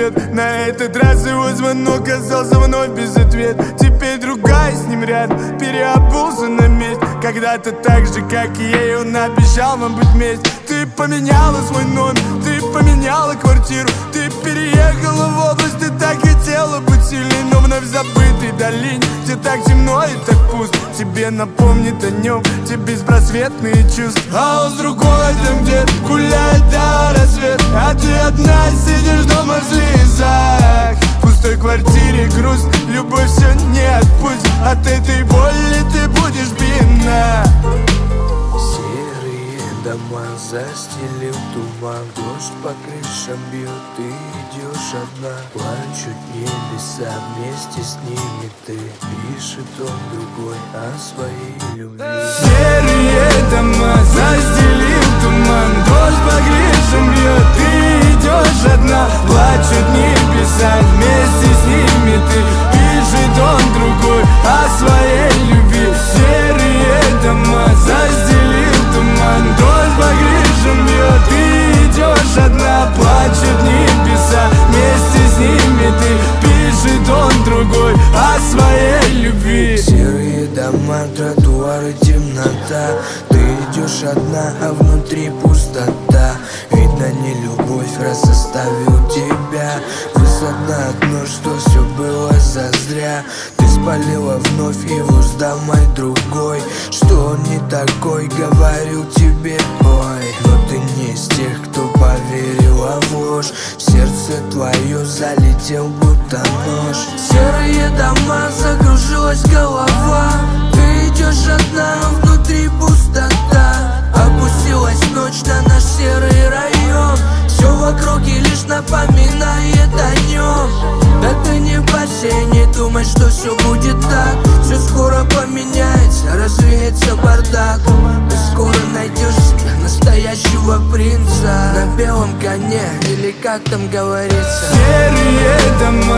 ответ. На этот раз его звонок остался вновь без ответа. Теперь другая с ним рядом, переобулся на месте. Когда-то так же, как и ей, он обещал вам быть вместе. Ты поменяла свой номер, ты поменяла квартиру, ты переехала в область, ты так хотела быть сильной, но вновь забытой долине, где так темно и так пусто. Тебе напомнит о нем те беспросветные чувства. А он с другой там где-то гуляет до рассвета, а ты одна сидишь дома в слезах. В пустой квартире грусть, любовь все не отпустит. От этой боли ты будешь бедна. Серые дома застелил туман, дождь по крышам бьет, ты идешь одна. Плачут небеса, вместе с ними ты. Пишет он другой о своей любви. Серые дома застелил туман, дождь по крышам бьет, ты идешь одна. Плачут небеса, вместе с ними ты. Пишет он другой о своей любви. Серые дома застелил туман, дождь по крышам бьет, ты идешь одна. Плачут небеса, вместе с ними ты. Пишет он другой о своей любви. Серые дома, тротуары, темнота. Ты идешь одна, а внутри пустота. Видно, не любовь, раз оставил тебя. Высота одно, что все было зазря. Ты спалила вновь его с домой другой. Что он не такой, говорил тебе, ой. Но ты не из тех, кто поверила в ложь. В сердце твое залетел будто нож. Серые дома, закружилась голова. Ты идешь одна, а внутри пустота. Опустилась ночь на наш серый район. Все в округе лишь напоминает о нем. Да ты не бойся, не думай, что все будет так. Все скоро поменяется, развеется бардак. Ты скоро найдешь себе настоящего принца на белом коне, или как там говорится. Серые дома